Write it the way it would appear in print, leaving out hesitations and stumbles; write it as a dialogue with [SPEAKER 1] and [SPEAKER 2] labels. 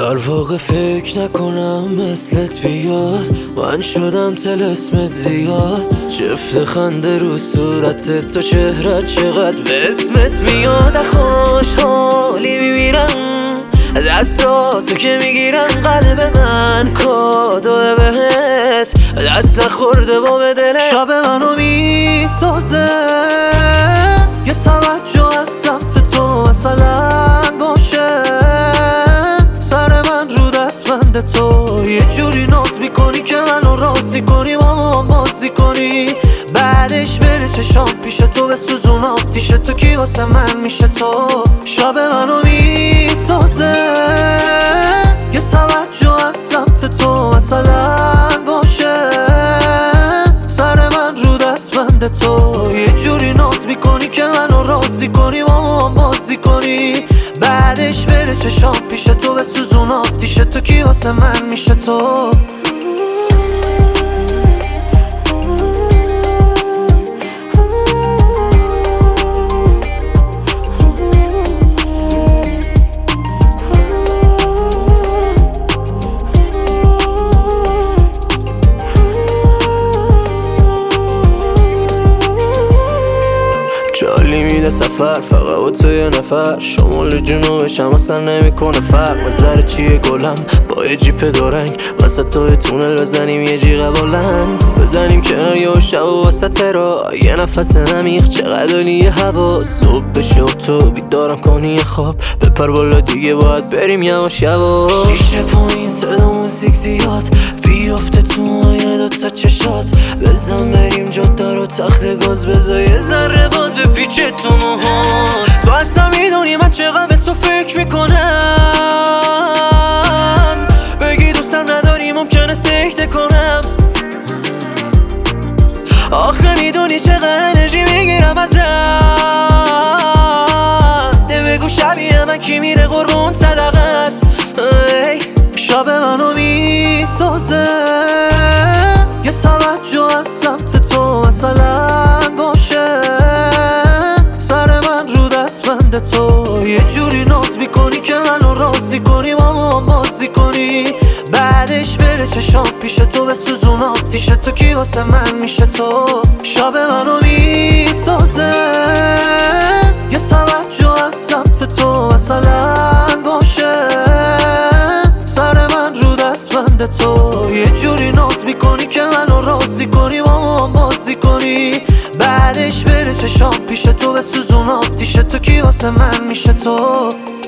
[SPEAKER 1] در واقع فکر نکنم مثلت بیاد، من شدم طلسمت زیاد. جفت خنده رو صورتت، تو چهرت چقدر به اسمت میاد. خوشحالی میمیرم دستاتو که میگیرم، قلب من کادو بهت دست نخورده با به دلت. شب منو میسازه یه توجه از سمت تو مثلا باشه، سر من رو دستبند تو یه جوری ناز میکنی که منو راضی کنی، با ما بازی کنی، بعدش بره چشام پیش تو به سوزون آتیش تو، کی واسه من میشه تو. شب منو میسازه یه توجه از سمت تو مثلا باشه، سر من رو دستبند تو یه جوری ناز میکنی که منو راضی کنی، با ما بازی کنی، بعدش بره چشام پیش تو به سوزون آتیش تو، کی واسه من میشه تو. جالی میده سفر فقط با تو یه نفر، شمال جنوبش هم اصلا نمیکنه فرق. نظر چیه گلم با یه جیپ دورنگ، وسط توی تونل بزنیم یه جیغ بلند، بزنیم کنار یه شب و وسط را یه نفس نمیخ، چقدر عالیه هوا. صبح بشه و تو بیدارم کنی خواب، بپر بالا دیگه باید بریم یواش یواش. شیشه پایین صدا موزیک زیاد، بیافته تو آینه دوتا چشات، بزن بریم جاده رو تخت گاز، بزا یه ذره باد به پیچه تو موها. تو اصلا میدونی من چقدر به تو فکر میکنم، بگی دوستم نداری ممکنه سکته کنم، آخه میدونی چقدر انرژی میگیرم ازت. بگو شبیه من کی میره قربون صدقت. شب منو میسازه یه توجه از سمت تو مثلا باشه، سر من رو دستبند تو یه جوری ناز میکنی که منو راضی کنی، با ما بازی کنی، بعدش بره چشام پیش تو به سوزون آتیش تو، کی واسه من میشه تو. شب منو میسازه یه توجه از سمت تو مثلا باشه، سر من رو دستبند تو یه جوری ناز میکنی که منو راضی کنی، با ما بازی کنی، بعدش بره چشام پیش تو به سوزون آتیش تو، کی واسه من میشه تو.